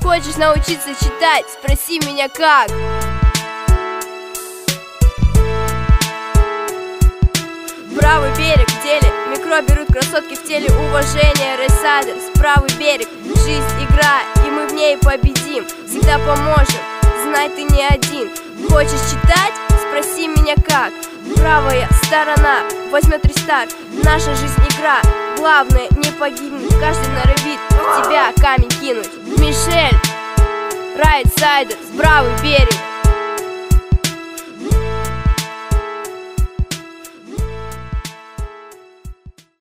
Хочешь научиться читать? Спроси меня как. Правый берег в деле, микро берут красотки в теле. Уважение, рейсайдерс, правый берег. Жизнь игра, и мы в ней победим. Всегда поможем, знай, ты не один. Хочешь читать? Спроси меня как. Правая сторона возьмет рестарт. Наша жизнь игра, главное не погибнуть. Каждый норовит в тебя камень кинуть. Мишель, райсайдерс, правый берег.